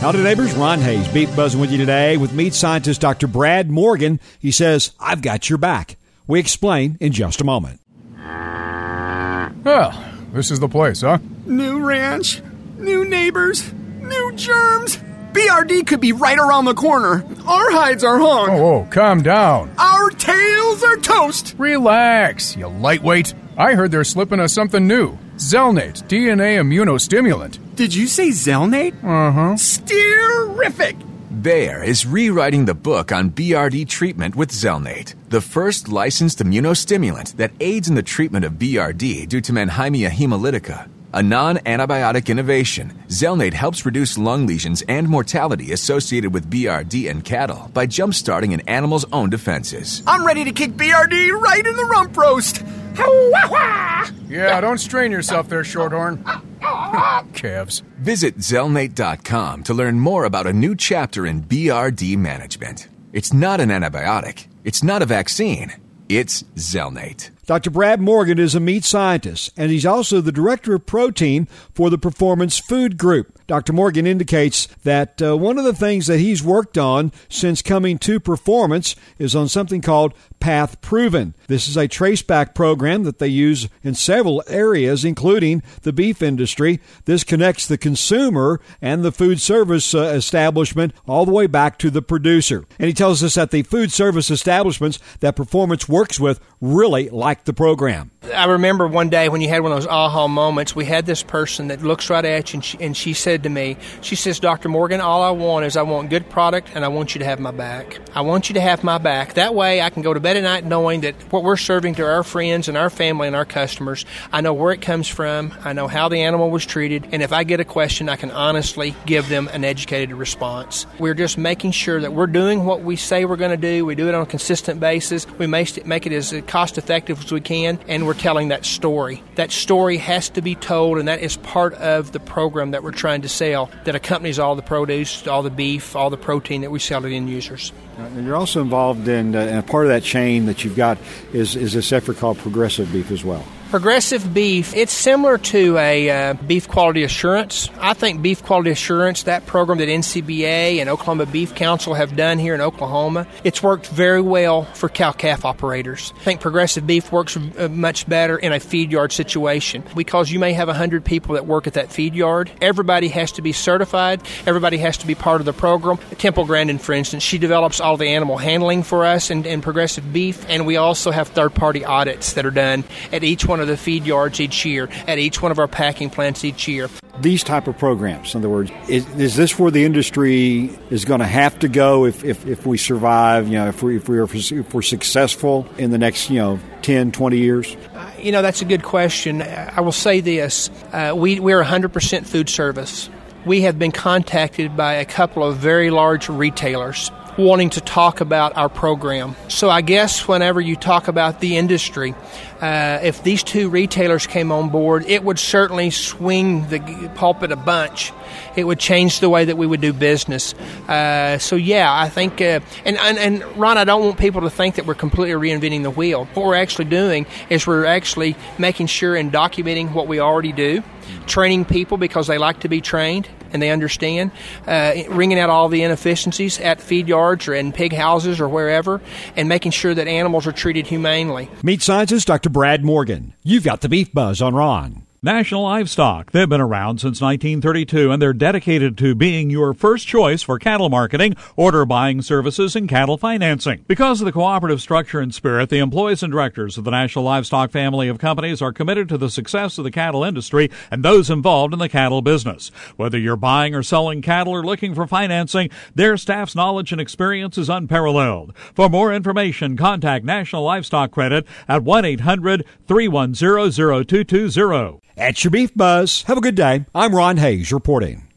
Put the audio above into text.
Howdy, neighbors. Ron Hayes, Beef Buzzing with you today with meat scientist Dr. Brad Morgan. He says, I've got your back. We explain in just a moment. Well, this is the place, huh? New ranch, new neighbors, new germs. BRD could be right around the corner. Our hides are hung. Oh, calm down. Our tails are toast. Relax, you lightweight. I heard they're slipping us something new. Zelnate, DNA immunostimulant. Did you say Zelnate? Uh-huh. Steerific. Bayer is rewriting the book on BRD treatment with Zelnate, the first licensed immunostimulant that aids in the treatment of BRD due to Mannheimia hemolytica. A non-antibiotic innovation, Zelnate helps reduce lung lesions and mortality associated with BRD in cattle by jump-starting an animal's own defenses. I'm ready to kick BRD right in the rump roast. Yeah, don't strain yourself there, Shorthorn. Calves. Visit Zelnate.com to learn more about a new chapter in BRD management. It's not an antibiotic. It's not a vaccine. It's Zelnate. Dr. Brad Morgan is a meat scientist, and he's also the director of protein for the Performance Food Group. Dr. Morgan indicates that one of the things that he's worked on since coming to Performance is on something called Path Proven. This is a traceback program that they use in several areas, including the beef industry. This connects the consumer and the food service establishment all the way back to the producer. And he tells us that the food service establishments that Performance works with really like the program. I remember one day when you had one of those aha moments, we had this person that looks right at you, and she said to me, she says, Dr. Morgan, all I want good product, and I want you to have my back. I want you to have my back. That way I can go to bed at night knowing that what we're serving to our friends and our family and our customers, I know where it comes from, I know how the animal was treated, and if I get a question, I can honestly give them an educated response. We're just making sure that we're doing what we say we're going to do. We do it on a consistent basis. We make it as cost-effective as we can, and we're telling that story. That story has to be told, and that is part of the program that we're trying to sell, that accompanies all the produce, all the beef, all the protein that we sell to end users. And you're also involved in a part of that chain that you've got is this effort called Progressive Beef as well. Progressive Beef, it's similar to a beef quality assurance. I think beef quality assurance, that program that NCBA and Oklahoma Beef Council have done here in Oklahoma, it's worked very well for cow-calf operators. I think Progressive Beef works much better in a feed yard situation because you may have 100 people that work at that feed yard. Everybody has to be certified. Everybody has to be part of the program. Temple Grandin, for instance, she develops all the animal handling for us in Progressive Beef, and we also have third-party audits that are done at each one of the feed yards each year, at each one of our packing plants each year. These type of programs, in other words, is this where the industry is going to have to go if we survive, if we're successful in the next 10, 20 years? That's a good question. I will say this. We're 100% food service. We have been contacted by a couple of very large retailers wanting to talk about our program. So I guess whenever you talk about the industry, if these two retailers came on board, it would certainly swing the pulpit a bunch. It would change the way that we would do business. So yeah, I think, and Ron, I don't want people to think that we're completely reinventing the wheel. What we're actually doing is we're actually making sure and documenting what we already do, training people because they like to be trained and they understand, wringing out all the inefficiencies at feed yards or in pig houses or wherever, and making sure that animals are treated humanely. Meat scientist Dr. Brad Morgan. You've got the Beef Buzz on Ron. National Livestock. They've been around since 1932, and they're dedicated to being your first choice for cattle marketing, order buying services, and cattle financing. Because of the cooperative structure and spirit, the employees and directors of the National Livestock family of companies are committed to the success of the cattle industry and those involved in the cattle business. Whether you're buying or selling cattle or looking for financing, their staff's knowledge and experience is unparalleled. For more information, contact National Livestock Credit at 1-800-310-0220. At your Beef Buzz. Have a good day. I'm Ron Hayes reporting.